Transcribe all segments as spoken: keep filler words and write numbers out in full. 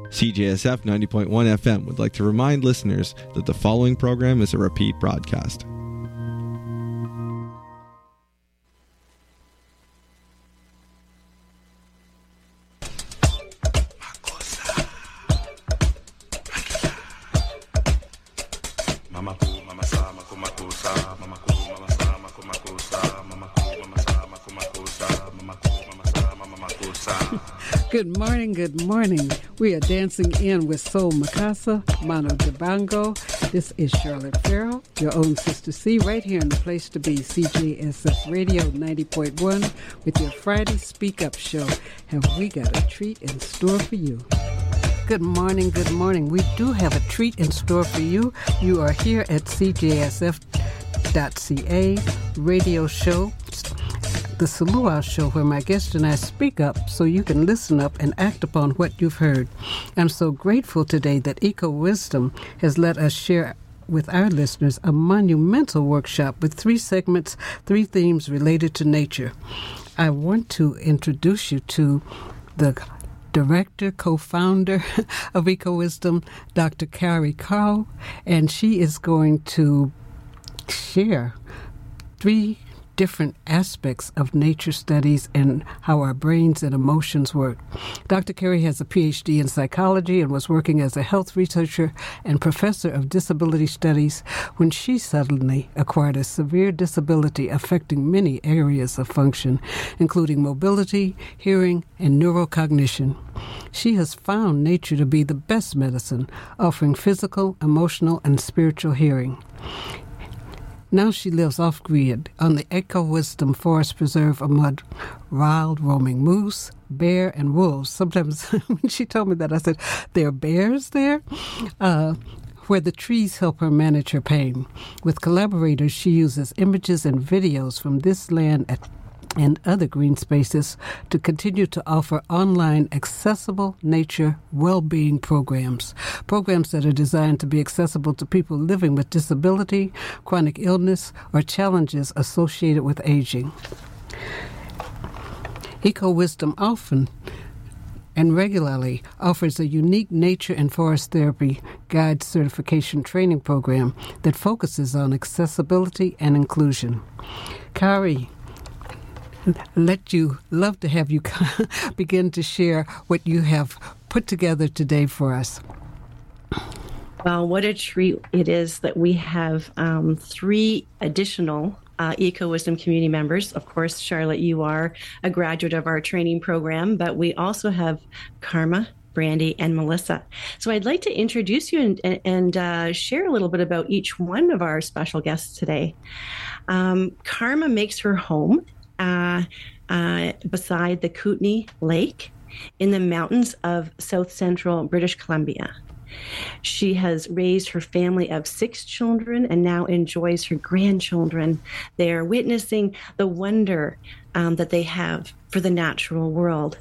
C J S F ninety point one F M would like to remind listeners that the following program is a repeat broadcast. Good morning, good morning. We are dancing in with Soul Makasa, Mano Dibango. This is Charlotte Farrell, your own Sister C, right here in the place to be, C J S F Radio ninety point one, with your Friday Speak Up show. Have we got a treat in store for you? Good morning, good morning. We do have a treat in store for you. You are here at C J S F dot C A radio show, the Salua Show, where my guest and I speak up so you can listen up and act upon what you've heard. I'm so grateful today that Eco Wisdom has let us share with our listeners a monumental workshop with three segments, three themes related to nature. I want to introduce you to the director, co-founder of Eco Wisdom, Doctor Carrie Kao, and she is going to share three different aspects of nature studies and how our brains and emotions work. Doctor Carrie has a P H D in psychology and was working as a health researcher and professor of disability studies when she suddenly acquired a severe disability affecting many areas of function, including mobility, hearing, and neurocognition. She has found nature to be the best medicine, offering physical, emotional, and spiritual healing. Now she lives off-grid on the Eco Wisdom Forest Preserve among wild roaming moose, bear, and wolves. Sometimes when she told me that, I said, there are bears there? Uh, where the trees help her manage her pain. With collaborators, she uses images and videos from this land at and other green spaces to continue to offer online accessible nature well-being programs, programs that are designed to be accessible to people living with disability, chronic illness, or challenges associated with aging. Eco Wisdom often and regularly offers a unique nature and forest therapy guide certification training program that focuses on accessibility and inclusion. Kari, let you love to have you begin to share what you have put together today for us. Well, what a treat it is that we have um, three additional uh, Eco Wisdom community members. Of course, Charlotte, you are a graduate of our training program, but we also have Karma, Brandy, and Melissa. So I'd like to introduce you and, and uh, share a little bit about each one of our special guests today. Um, Karma makes her home Uh, uh, beside the Kootenay Lake in the mountains of south central British Columbia. She has raised her family of six children and now enjoys her grandchildren. They are witnessing the wonder um, that they have for the natural world.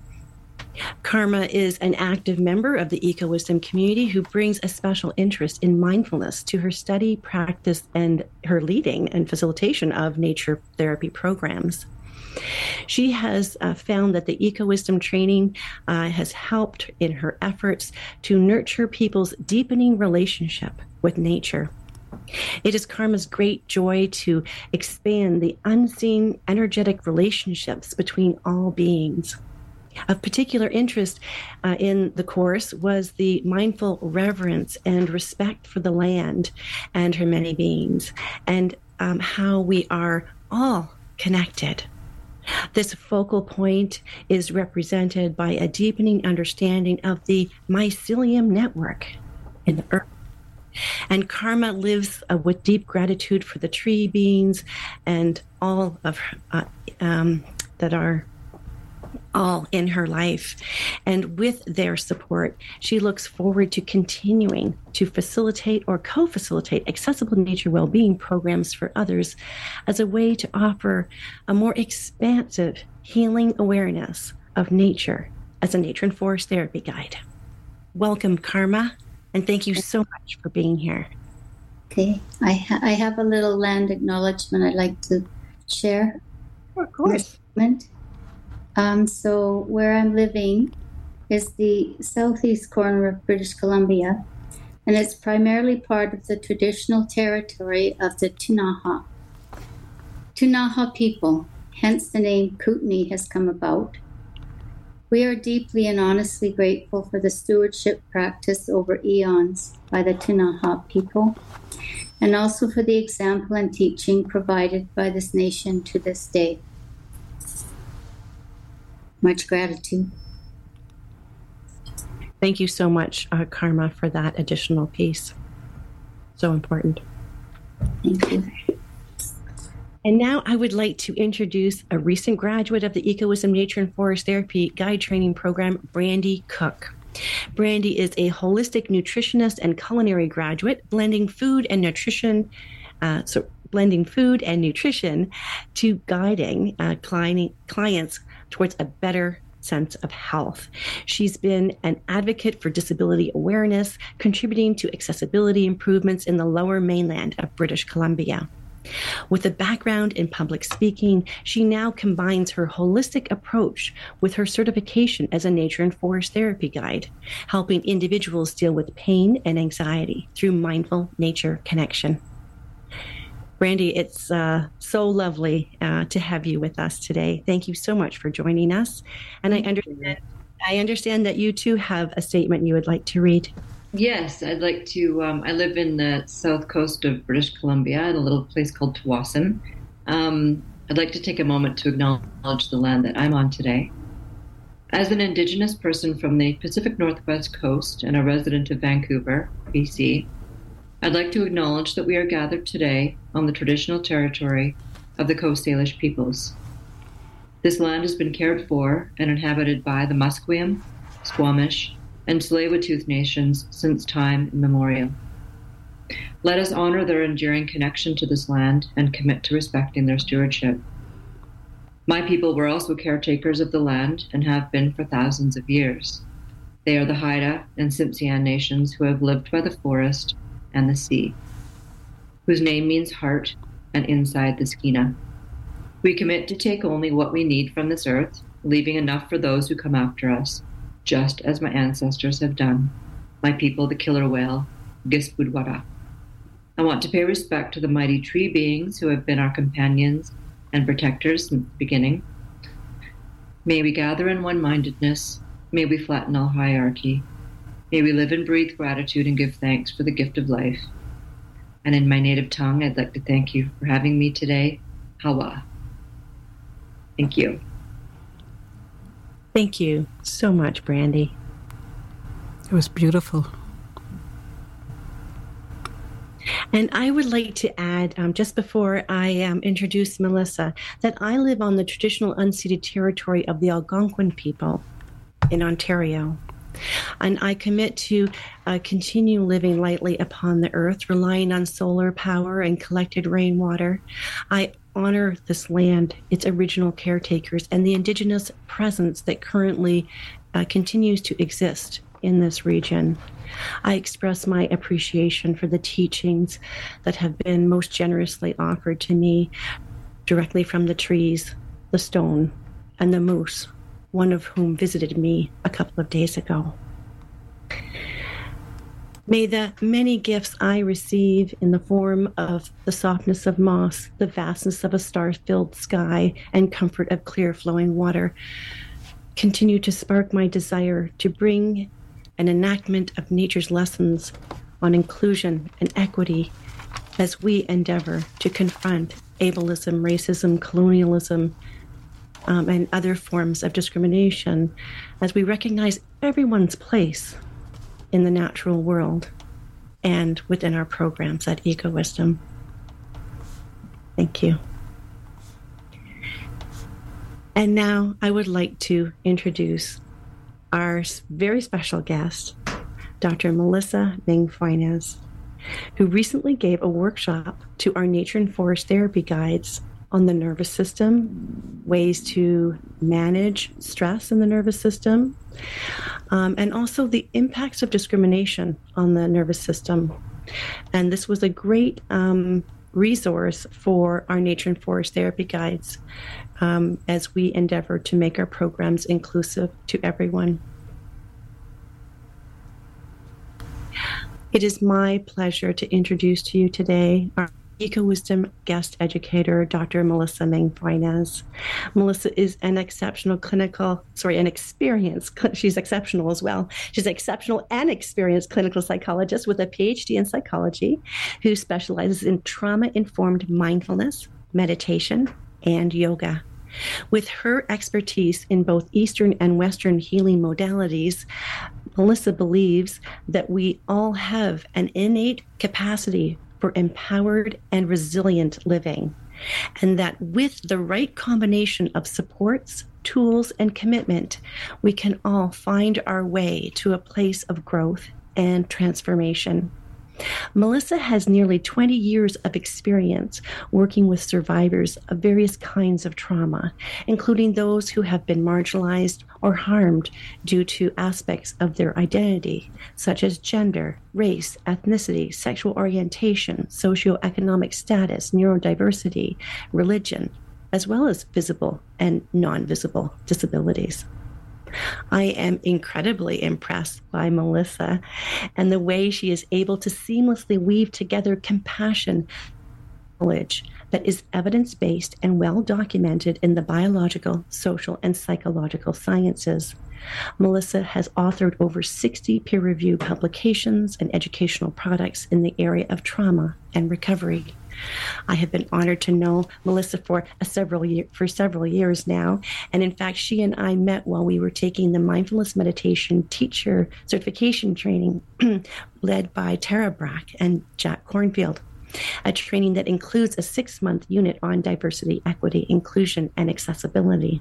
Karma is an active member of the Eco Wisdom community who brings a special interest in mindfulness to her study, practice, and her leading and facilitation of nature therapy programs. She has uh, found that the Eco Wisdom training uh, has helped in her efforts to nurture people's deepening relationship with nature. It is Karma's great joy to expand the unseen energetic relationships between all beings. Of particular interest uh, in the course was the mindful reverence and respect for the land and her many beings, and um, how we are all connected. This focal point is represented by a deepening understanding of the mycelium network in the earth. And Karma lives uh, with deep gratitude for the tree beings and all of uh, um, that are all in her life. And with their support, she looks forward to continuing to facilitate or co-facilitate accessible nature well-being programs for others as a way to offer a more expansive healing awareness of nature as a nature and forest therapy guide. Welcome, Karma, and thank you so much for being here. Okay, I, ha- I have a little land acknowledgement I'd like to share. Of course. Um, so where I'm living is the southeast corner of British Columbia, and it's primarily part of the traditional territory of the Ktunaxa. Ktunaxa people, hence the name Kootenai, has come about. We are deeply and honestly grateful for the stewardship practiced over eons by the Ktunaxa people, and also for the example and teaching provided by this nation to this day. Much gratitude. Thank you so much, uh, Karma, for that additional piece. So important. Thank you. And now I would like to introduce a recent graduate of the Ecowisdom Nature and Forest Therapy Guide Training Program, Brandy Cook. Brandy is a holistic nutritionist and culinary graduate, blending food and nutrition, uh, so blending food and nutrition to guiding uh, client, clients towards a better sense of health. She's been an advocate for disability awareness, contributing to accessibility improvements in the lower mainland of British Columbia. With a background in public speaking, she now combines her holistic approach with her certification as a nature and forest therapy guide, helping individuals deal with pain and anxiety through mindful nature connection. Brandy, it's uh, so lovely uh, to have you with us today. Thank you so much for joining us. And I understand, I understand that you too have a statement you would like to read. Yes, I'd like to. Um, I live in the south coast of British Columbia in a little place called Tsawwassen. Um, I'd like to take a moment to acknowledge the land that I'm on today. As an Indigenous person from the Pacific Northwest coast and a resident of Vancouver, B C, I'd like to acknowledge that we are gathered today on the traditional territory of the Coast Salish peoples. This land has been cared for and inhabited by the Musqueam, Squamish, and Tsleil-Waututh nations since time immemorial. Let us honor their enduring connection to this land and commit to respecting their stewardship. My people were also caretakers of the land and have been for thousands of years. They are the Haida and Tsimshian nations who have lived by the forest and the sea, whose name means heart and inside the Skeena. We commit to take only what we need from this earth, leaving enough for those who come after us, just as my ancestors have done, my people, the killer whale, Gisbudwara. I want to pay respect to the mighty tree beings who have been our companions and protectors since the beginning. May we gather in one-mindedness. May we flatten all hierarchy. May we live and breathe gratitude and give thanks for the gift of life. And in my native tongue, I'd like to thank you for having me today. Hawa. Thank you. Thank you so much, Brandy. It was beautiful. And I would like to add, um, just before I um, introduce Melissa, that I live on the traditional unceded territory of the Algonquin people in Ontario. And I commit to uh, continue living lightly upon the earth, relying on solar power and collected rainwater. I honor this land, its original caretakers, and the Indigenous presence that currently uh, continues to exist in this region. I express my appreciation for the teachings that have been most generously offered to me directly from the trees, the stone, and the moose, one of whom visited me a couple of days ago. May the many gifts I receive in the form of the softness of moss, the vastness of a star-filled sky, and comfort of clear flowing water continue to spark my desire to bring an enactment of nature's lessons on inclusion and equity as we endeavor to confront ableism, racism, colonialism, um, and other forms of discrimination, as we recognize everyone's place in the natural world and within our programs at Ecowisdom. Thank you. And now I would like to introduce our very special guest, Doctor Melissa Ming Fuentes, who recently gave a workshop to our nature and forest therapy guides on the nervous system, ways to manage stress in the nervous system, um, and also the impacts of discrimination on the nervous system. And this was a great um, resource for our nature and forest therapy guides um, as we endeavor to make our programs inclusive to everyone. It is my pleasure to introduce to you today our Eco-Wisdom guest educator, Doctor Melissa Meng-Fuentes. Melissa is an exceptional clinical, sorry, an experienced, she's exceptional as well. She's an exceptional and experienced clinical psychologist with a P H D in psychology who specializes in trauma-informed mindfulness, meditation, and yoga. With her expertise in both Eastern and Western healing modalities, Melissa believes that we all have an innate capacity for empowered and resilient living, and that with the right combination of supports, tools, and commitment, we can all find our way to a place of growth and transformation. Melissa has nearly twenty years of experience working with survivors of various kinds of trauma, including those who have been marginalized or harmed due to aspects of their identity, such as gender, race, ethnicity, sexual orientation, socioeconomic status, neurodiversity, religion, as well as visible and non-visible disabilities. I am incredibly impressed by Melissa and the way she is able to seamlessly weave together compassion, knowledge that is evidence-based and well documented in the biological, social, and psychological sciences. Melissa has authored over sixty peer-reviewed publications and educational products in the area of trauma and recovery. I have been honored to know Melissa for a several year, for several years now, and in fact, she and I met while we were taking the mindfulness meditation teacher certification training led by Tara Brack and Jack Cornfield, a training that includes a six-month unit on diversity, equity, inclusion, and accessibility.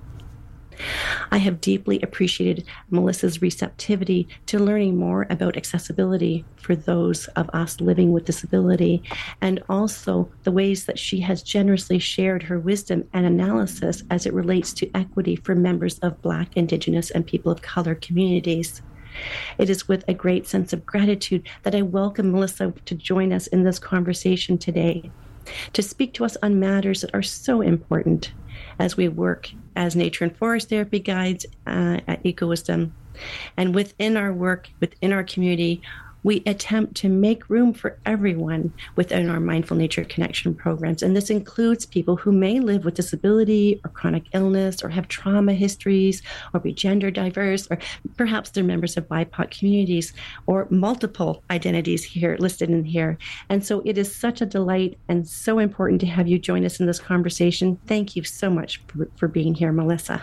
I have deeply appreciated Melissa's receptivity to learning more about accessibility for those of us living with disability, and also the ways that she has generously shared her wisdom and analysis as it relates to equity for members of Black, Indigenous, and people of color communities. It is with a great sense of gratitude that I welcome Melissa to join us in this conversation today, to speak to us on matters that are so important as we work as nature and forest therapy guides uh, at Eco-Wisdom. And within our work, within our community, we attempt to make room for everyone within our Mindful Nature Connection programs. And this includes people who may live with disability or chronic illness or have trauma histories or be gender diverse, or perhaps they're members of B I P O C communities or multiple identities here listed in here. And so it is such a delight and so important to have you join us in this conversation. Thank you so much for, for being here, Melissa.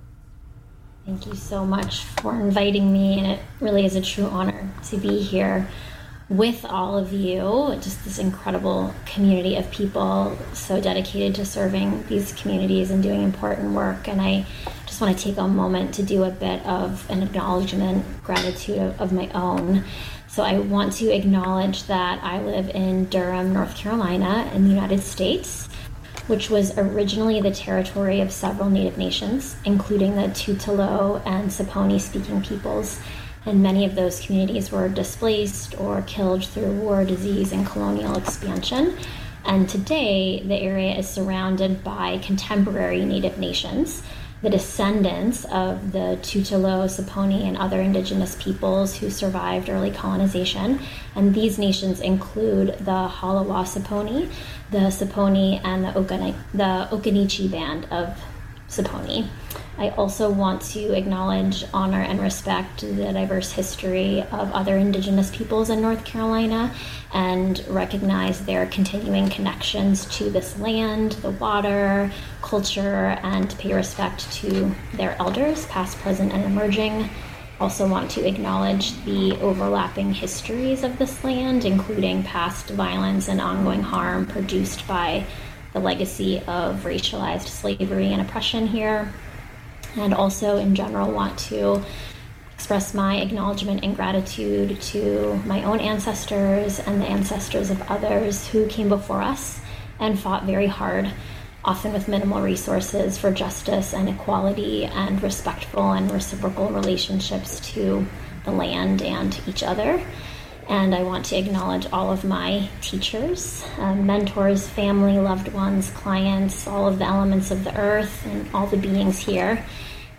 Thank you so much for inviting me, and it really is a true honor to be here with all of you, just this incredible community of people so dedicated to serving these communities and doing important work. And I just want to take a moment to do a bit of an acknowledgement, gratitude of, of my own. So I want to acknowledge that I live in Durham, North Carolina in the United States, which was originally the territory of several Native nations, including the Tutelo and Saponi-speaking peoples, and many of those communities were displaced or killed through war, disease, and colonial expansion. And today, the area is surrounded by contemporary Native nations, the descendants of the Tutelo, Saponi, and other indigenous peoples who survived early colonization. And these nations include the Halawa Saponi, the Saponi, and the, Okani- the Okanichi band of Saponi. I also want to acknowledge, honor, and respect the diverse history of other indigenous peoples in North Carolina and recognize their continuing connections to this land, the water, culture, and pay respect to their elders, past, present, and emerging. Also want to acknowledge the overlapping histories of this land, including past violence and ongoing harm produced by the legacy of racialized slavery and oppression here. And also, in general, want to express my acknowledgement and gratitude to my own ancestors and the ancestors of others who came before us and fought very hard, often with minimal resources, for justice and equality and respectful and reciprocal relationships to the land and each other. And I want to acknowledge all of my teachers, uh, mentors, family, loved ones, clients, all of the elements of the earth and all the beings here.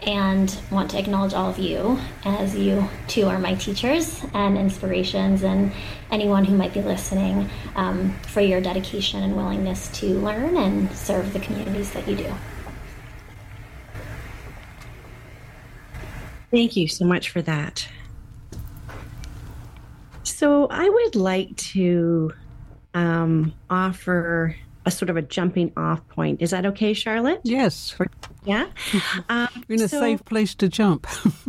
and want to acknowledge all of you, as you too are my teachers and inspirations, and anyone who might be listening, um, for your dedication and willingness to learn and serve the communities that you do. Thank you so much for that. So I would like to um, offer a sort of a jumping off point. Is that okay, Charlotte? Yes. Yeah? Um, You're in a so, safe place to jump.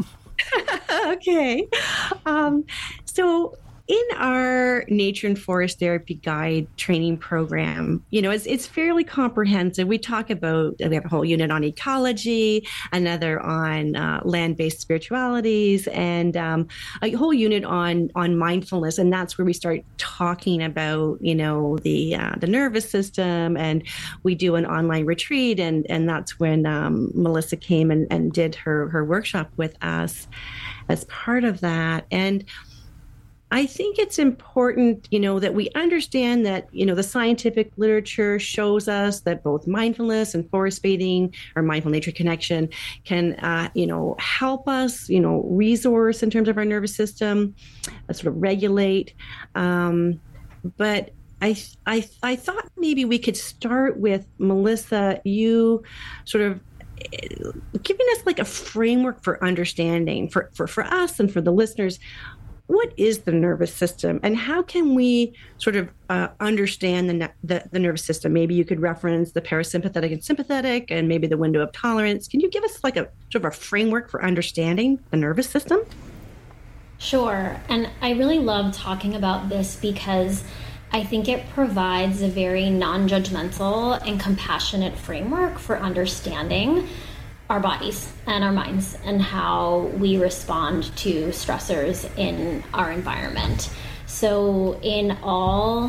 Okay. Um, so in our Nature and Forest Therapy Guide training program, you know, it's, it's fairly comprehensive. We talk about, we have a whole unit on ecology, another on uh, land-based spiritualities, and um, a whole unit on on mindfulness. And that's where we start talking about, you know, the uh, the nervous system. And we do an online retreat, and and that's when um, Melissa came and, and did her her workshop with us as part of that. And I think it's important, you know, that we understand that, you know, the scientific literature shows us that both mindfulness and forest bathing or mindful nature connection can, uh, you know, help us, you know, resource in terms of our nervous system, uh, sort of regulate. Um, but I, I, I thought maybe we could start with, Melissa, you sort of giving us like a framework for understanding for, for, for us and for the listeners. What is the nervous system, and how can we sort of uh, understand the, the the nervous system? Maybe you could reference the parasympathetic and sympathetic, and maybe the window of tolerance. Can you give us like a sort of a framework for understanding the nervous system? Sure. And I really love talking about this because I think it provides a very non-judgmental and compassionate framework for understanding our bodies and our minds and how we respond to stressors in our environment. So in all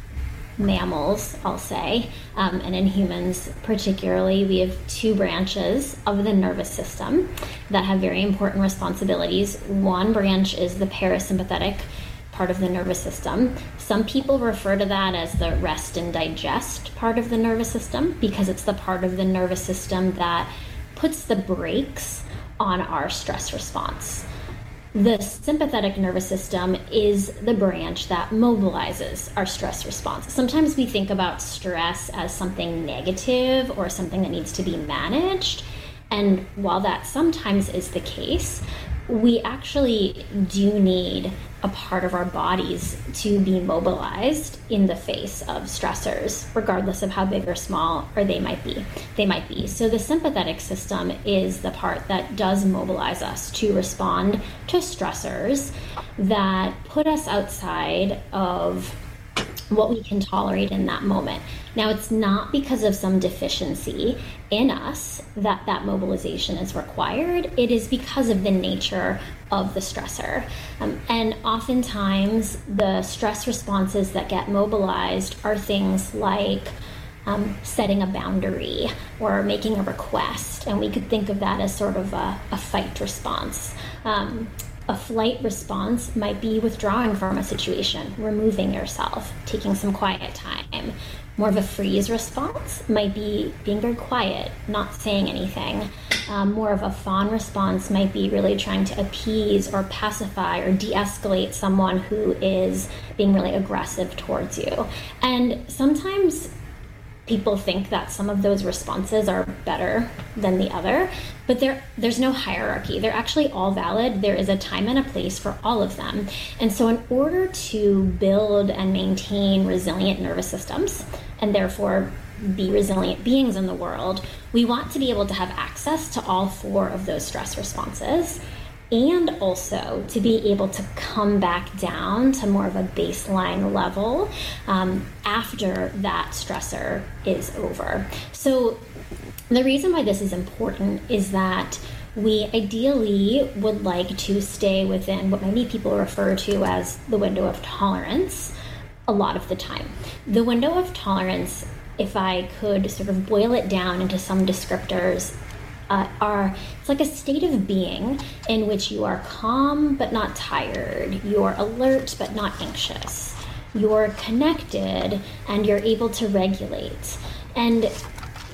mammals, I'll say, um, and in humans particularly, we have two branches of the nervous system that have very important responsibilities. One branch is the parasympathetic part of the nervous system. Some people refer to that as the rest and digest part of the nervous system because it's the part of the nervous system that puts the brakes on our stress response. The sympathetic nervous system is the branch that mobilizes our stress response. Sometimes we think about stress as something negative or something that needs to be managed. And while that sometimes is the case, we actually do need a part of our bodies to be mobilized in the face of stressors, regardless of how big or small or they might be. They might be. So the sympathetic system is the part that does mobilize us to respond to stressors that put us outside of what we can tolerate in that moment. Now, it's not because of some deficiency in us that that mobilization is required. It is because of the nature of the stressor. Um, and oftentimes, the stress responses that get mobilized are things like um, setting a boundary or making a request. And we could think of that as sort of a, a fight response. Um, A flight response might be withdrawing from a situation, removing yourself, taking some quiet time. More of a freeze response might be being very quiet, not saying anything. Um, more of a fawn response might be really trying to appease or pacify or de-escalate someone who is being really aggressive towards you. And sometimes people think that some of those responses are better than the other, but there, there's no hierarchy. They're actually all valid. There is a time and a place for all of them. And so in order to build and maintain resilient nervous systems, and therefore be resilient beings in the world, we want to be able to have access to all four of those stress responses, and also to be able to come back down to more of a baseline level um, after that stressor is over. So the reason why this is important is that we ideally would like to stay within what many people refer to as the window of tolerance a lot of the time. The window of tolerance, if I could sort of boil it down into some descriptors, Uh, are it's like a state of being in which you are calm but not tired, you're alert but not anxious, you're connected and you're able to regulate. And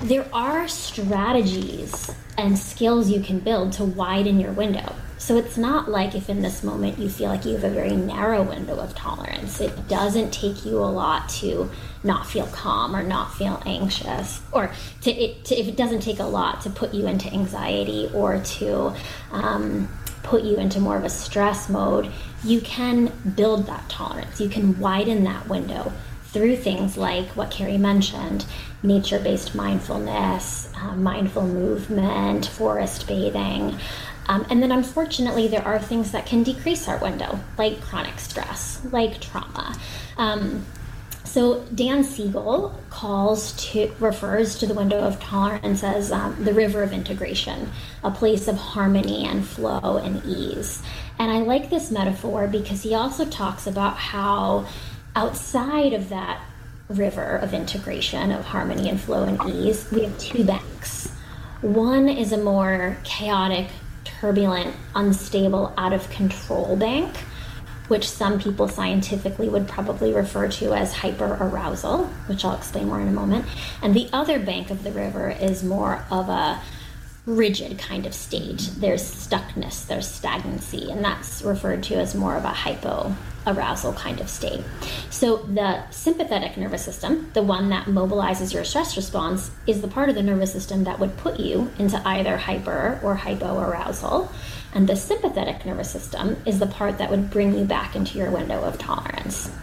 there are strategies and skills you can build to widen your window. So it's not like if in this moment you feel like you have a very narrow window of tolerance. It doesn't take you a lot to not feel calm or not feel anxious, or to, it, to if it doesn't take a lot to put you into anxiety or to um, put you into more of a stress mode. You can build that tolerance. You can widen that window through things like what Carrie mentioned, nature-based mindfulness, uh, mindful movement, forest bathing. Um, and then unfortunately, there are things that can decrease our window, like chronic stress, like trauma. Um, so Dan Siegel calls to, refers to the window of tolerance as um, the river of integration, a place of harmony and flow and ease. And I like this metaphor because he also talks about how outside of that river of integration, of harmony and flow and ease, we have two banks. One is a more chaotic, turbulent, unstable, out of control bank, which some people scientifically would probably refer to as hyperarousal, which I'll explain more in a moment. And the other bank of the river is more of a rigid kind of state. There's stuckness, there's stagnancy, and that's referred to as more of a hypoarousal kind of state. So the sympathetic nervous system, the one that mobilizes your stress response, is the part of the nervous system that would put you into either hyper or hypoarousal. And the sympathetic nervous system is the part that would bring you back into your window of tolerance.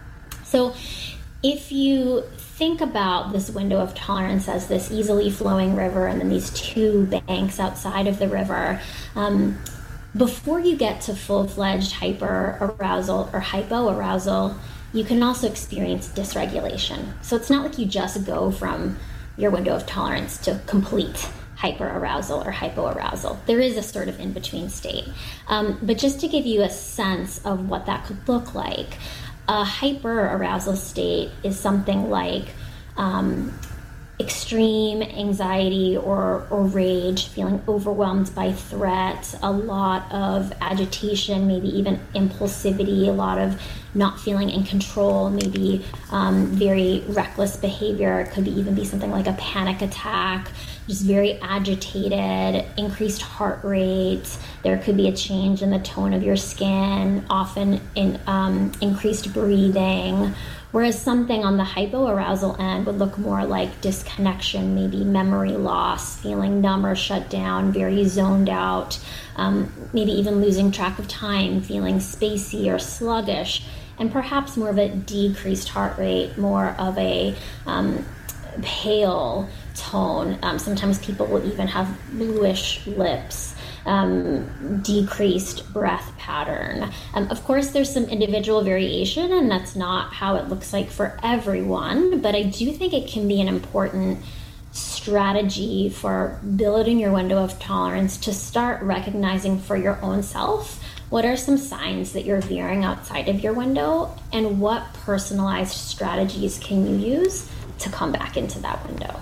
So if you think about this window of tolerance as this easily flowing river and then these two banks outside of the river, um, before you get to full-fledged hyperarousal or hypoarousal, you can also experience dysregulation. So it's not like you just go from your window of tolerance to complete hyperarousal or hypoarousal. There is a sort of in-between state. Um, but just to give you a sense of what that could look like, a hyperarousal state is something like um, extreme anxiety or, or rage, feeling overwhelmed by threat, a lot of agitation, maybe even impulsivity, a lot of not feeling in control, maybe um, very reckless behavior. It could be, even be something like a panic attack, just very agitated, increased heart rate. There could be a change in the tone of your skin, often in um, increased breathing. Whereas something on the hypoarousal end would look more like disconnection, maybe memory loss, feeling numb or shut down, very zoned out, um, maybe even losing track of time, feeling spacey or sluggish, and perhaps more of a decreased heart rate, more of a um, pale tone. Um, sometimes people will even have bluish lips, um, decreased breath pattern. Um, of course, there's some individual variation, and that's not how it looks like for everyone, but I do think it can be an important strategy for building your window of tolerance to start recognizing for your own self what are some signs that you're veering outside of your window, and what personalized strategies can you use to come back into that window.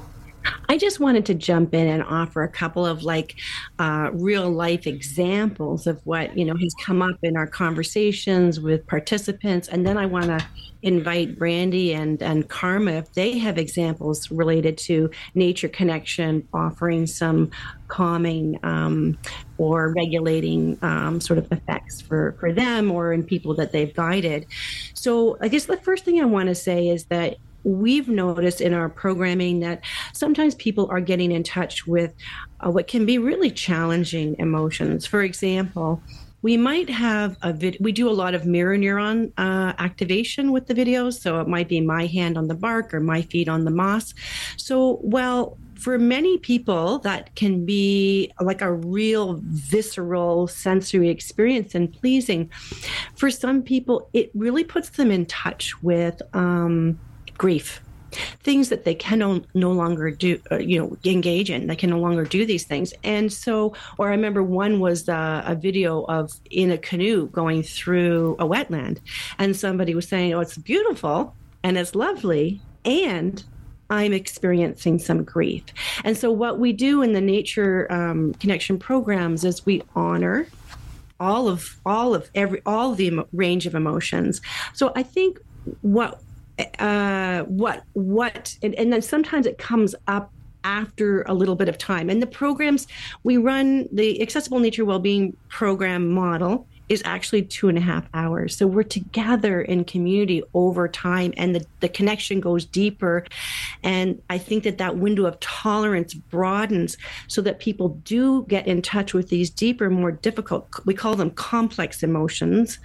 I just wanted to jump in and offer a couple of like uh, real life examples of what, you know, has come up in our conversations with participants. And then I want to invite Brandy and, and Karma if they have examples related to nature connection, offering some calming um, or regulating um, sort of effects for, for them or in people that they've guided. So I guess the first thing I want to say is that we've noticed in our programming that sometimes people are getting in touch with uh, what can be really challenging emotions. For example, we might have a vid- we do a lot of mirror neuron uh, activation with the videos. So it might be my hand on the bark or my feet on the moss. So, well, for many people, that can be like a real visceral sensory experience and pleasing. For some people, it really puts them in touch with um, grief, things that they can no, no longer do, uh, you know, engage in. They can no longer do these things. And so, or I remember one was uh, a video of in a canoe going through a wetland, and somebody was saying, oh, it's beautiful and it's lovely, and I'm experiencing some grief. And so what we do in the nature um, connection programs is we honor all of all of every all of the emo- range of emotions. So I think what uh, what, what, and, and then sometimes it comes up after a little bit of time. And the programs we run, the Accessible Nature Wellbeing Program model is actually two and a half hours. So we're together in community over time, and the, the connection goes deeper. And I think that that window of tolerance broadens so that people do get in touch with these deeper, more difficult, we call them complex emotions.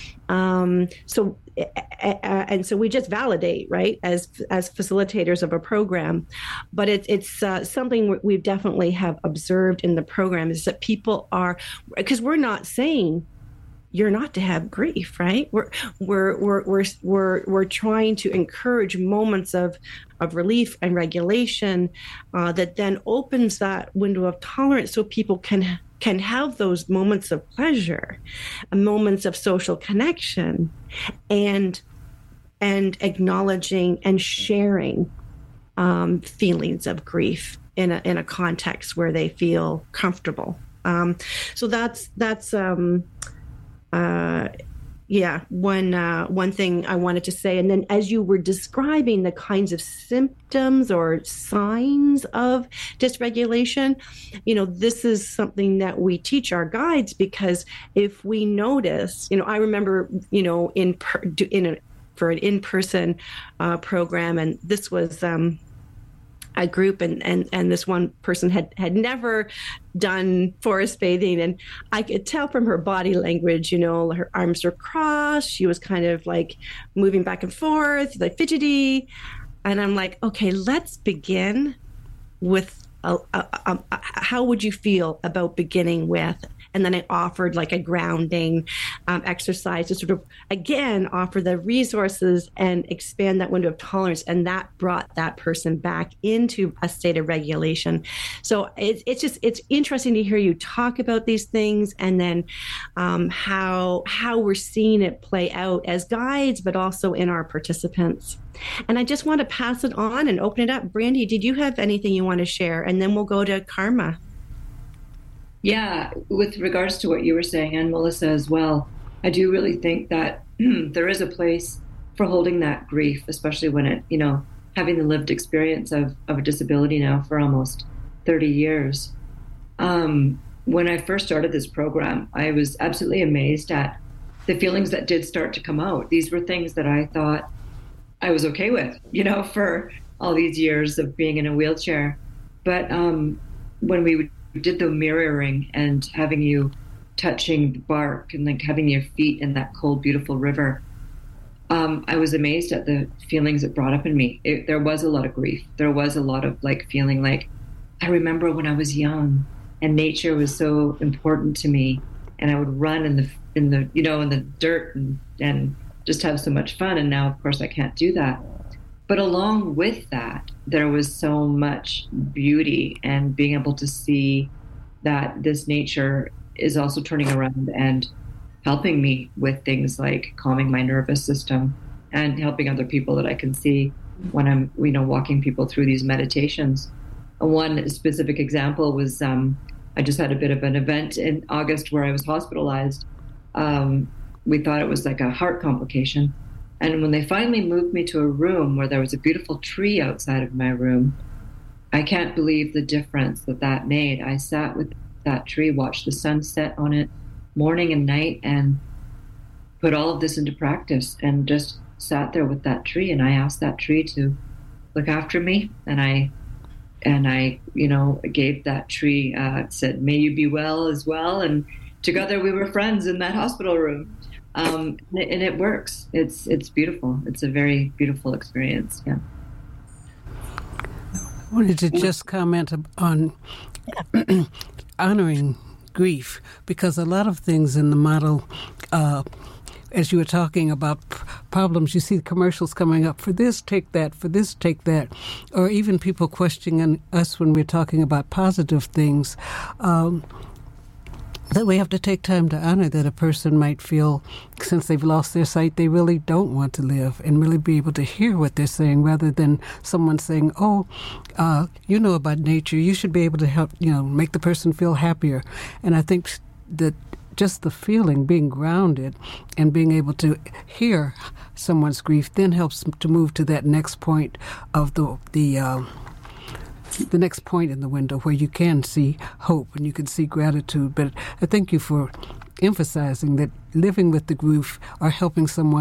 Um, so, uh, and so we just validate, right, as as facilitators of a program. But it, it's uh, something we definitely have observed in the program is that people are, because we're not saying you're not to have grief, right? We're we're we're we're we're, we're trying to encourage moments of of relief and regulation uh, that then opens that window of tolerance so people can can have those moments of pleasure, moments of social connection, and and acknowledging and sharing um, feelings of grief in a in a context where they feel comfortable. Um, so that's that's. Um, Uh, yeah, one uh, one thing I wanted to say. And then as you were describing the kinds of symptoms or signs of dysregulation, you know, this is something that we teach our guides, because if we notice, you know, I remember, you know, in per, in a, for an in-person uh, program, and this was um, a group, and, and, and this one person had, had never done forest bathing. And I could tell from her body language, you know, her arms were crossed. She was kind of like moving back and forth, like fidgety. And I'm like, okay, let's begin with, a, a, a, a, how would you feel about beginning with? And then I offered like a grounding um, exercise to sort of, again, offer the resources and expand that window of tolerance. And that brought that person back into a state of regulation. So it's it's just, it's interesting to hear you talk about these things, and then um, how, how we're seeing it play out as guides, but also in our participants. And I just want to pass it on and open it up. Brandy, did you have anything you want to share? And then we'll go to Karma. Yeah, with regards to what you were saying, and Melissa as well, I do really think that there is a place for holding that grief, especially when it, you know, having the lived experience of, of a disability now for almost thirty years. Um, when I first started this program, I was absolutely amazed at the feelings that did start to come out. These were things that I thought I was okay with, you know, for all these years of being in a wheelchair. But um, when we would did the mirroring and having you touching the bark and like having your feet in that cold, beautiful river, um, I was amazed at the feelings it brought up in me. It, there was a lot of grief. There was a lot of like feeling like, I remember when I was young and nature was so important to me, and I would run in the, in the, you know, in the dirt and, and just have so much fun. And now, of course, I can't do that. But along with that, there was so much beauty, and being able to see that this nature is also turning around and helping me with things like calming my nervous system and helping other people that I can see when I'm, you know, walking people through these meditations. One specific example was um, I just had a bit of an event in August where I was hospitalized. Um, we thought it was like a heart complication. And when they finally moved me to a room where there was a beautiful tree outside of my room, I can't believe the difference that that made. I sat with that tree, watched the sun set on it morning and night, and put all of this into practice, and just sat there with that tree. And I asked that tree to look after me. And I, and I, you know, gave that tree, uh, said, may you be well as well. And together we were friends in that hospital room. Um, and, it, and it works. It's it's beautiful. It's a very beautiful experience. Yeah. I wanted to just comment on honoring grief, because a lot of things in the model, uh, as you were talking about p- problems, you see commercials coming up for this, take that, for this, take that, or even people questioning us when we're talking about positive things. Um, that we have to take time to honor that a person might feel, since they've lost their sight, they really don't want to live, and really be able to hear what they're saying, rather than someone saying, oh, uh, you know about nature, you should be able to help, you know, make the person feel happier. And I think that just the feeling, being grounded and being able to hear someone's grief then helps to move to that next point of the the uh, the next point in the window where you can see hope and you can see gratitude. But I thank you for emphasizing that living with the grief or helping someone